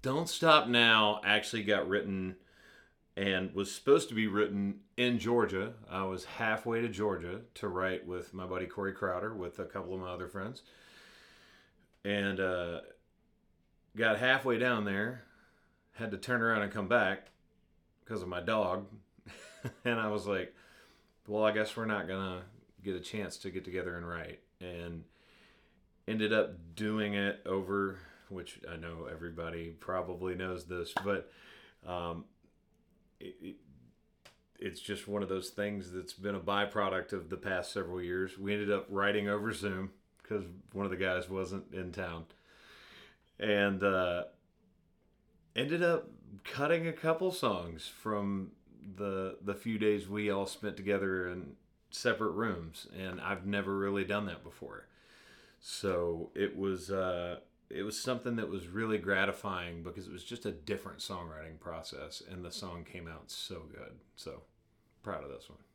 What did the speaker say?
Don't Stop Now actually got written and was supposed to be written in Georgia. I was halfway to Georgia to write with my buddy Corey Crowder with a couple of my other friends. And got halfway down there, had to turn around and come back because of my dog. And I was like, well, I guess we're not going to get a chance to get together and write. And ended up doing it over, which I know everybody probably knows this, but um, it's just one of those things that's been a byproduct of the past several years. We ended up writing over Zoom because one of the guys wasn't in town, and ended up cutting a couple songs from the few days we all spent together in separate rooms, and I've never really done that before. So it was something that was really gratifying because it was just a different songwriting process, and the song came out so good. So proud of this one.